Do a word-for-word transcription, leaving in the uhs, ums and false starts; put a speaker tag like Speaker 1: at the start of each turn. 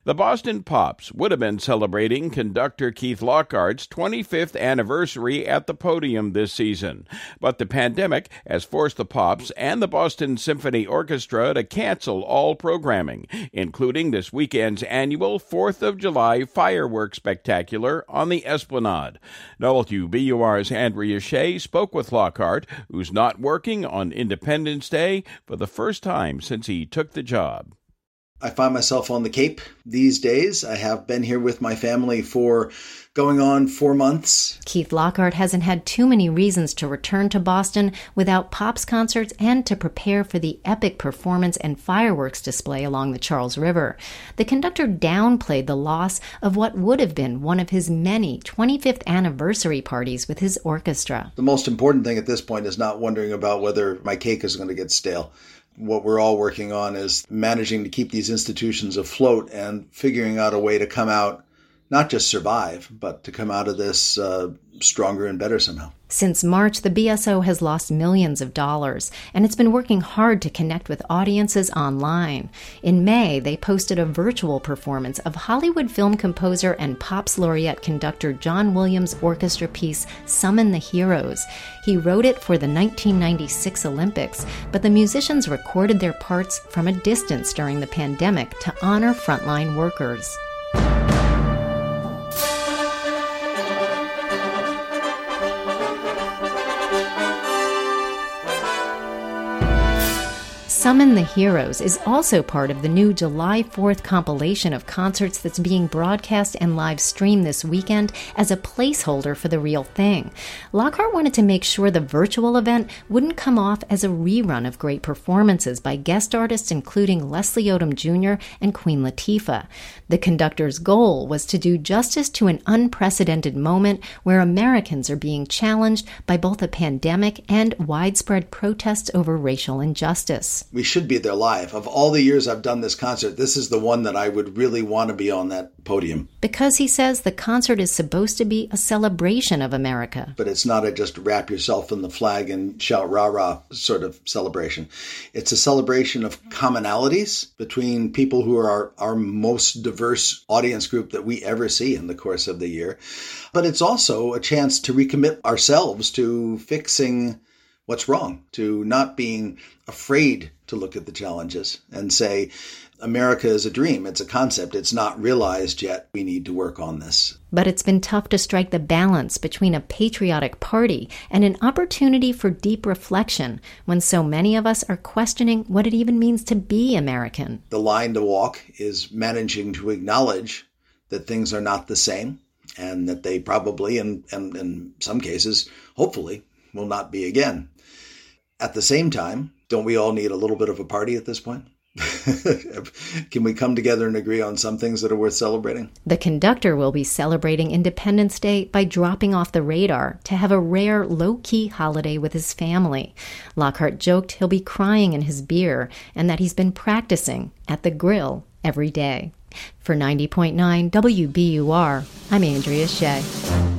Speaker 1: The Boston Pops would have been celebrating conductor Keith Lockhart's twenty-fifth anniversary at the podium this season, but the pandemic has forced the Pops and the Boston Symphony Orchestra to cancel all programming, including this weekend's annual fourth of July fireworks spectacular on the Esplanade. W B U R's Andrea Shea spoke with Lockhart, who's not working on Independence Day for the first time since he took the job.
Speaker 2: I find myself on the Cape these days. I have been here with my family for going on four months.
Speaker 3: Keith Lockhart hasn't had too many reasons to return to Boston without Pops concerts and to prepare for the epic performance and fireworks display along the Charles River. The conductor downplayed the loss of what would have been one of his many twenty-fifth anniversary parties with his orchestra.
Speaker 2: The most important thing at this point is not wondering about whether my cake is going to get stale. What we're all working on is managing to keep these institutions afloat and figuring out a way to come out, not just survive, but to come out of this uh, stronger and better somehow.
Speaker 3: Since March, the B S O has lost millions of dollars, and it's been working hard to connect with audiences online. In May, they posted a virtual performance of Hollywood film composer and Pops laureate conductor John Williams' orchestra piece, Summon the Heroes. He wrote it for the nineteen ninety-six Olympics, but the musicians recorded their parts from a distance during the pandemic to honor frontline workers. Summon the Heroes is also part of the new July fourth compilation of concerts that's being broadcast and live streamed this weekend as a placeholder for the real thing. Lockhart wanted to make sure the virtual event wouldn't come off as a rerun of great performances by guest artists including Leslie Odom Junior and Queen Latifah. The conductor's goal was to do justice to an unprecedented moment where Americans are being challenged by both a pandemic and widespread protests over racial injustice.
Speaker 2: We should be there live. Of all the years I've done this concert, this is the one that I would really want to be on that podium.
Speaker 3: Because he says the concert is supposed to be a celebration of America.
Speaker 2: But it's not a just wrap yourself in the flag and shout rah-rah sort of celebration. It's a celebration of commonalities between people who are our, our most diverse audience group that we ever see in the course of the year. But it's also a chance to recommit ourselves to fixing what's wrong, to not being afraid to look at the challenges and say, America is a dream. It's a concept. It's not realized yet. We need to work on this.
Speaker 3: But it's been tough to strike the balance between a patriotic party and an opportunity for deep reflection when so many of us are questioning what it even means to be American.
Speaker 2: The line to walk is managing to acknowledge that things are not the same and that they probably, and in some cases, hopefully, will not be again. At the same time, don't we all need a little bit of a party at this point? Can we come together and agree on some things that are worth celebrating?
Speaker 3: The conductor will be celebrating Independence Day by dropping off the radar to have a rare, low-key holiday with his family. Lockhart joked he'll be crying in his beer and that he's been practicing at the grill every day. For ninety point nine W B U R, I'm Andrea Shea.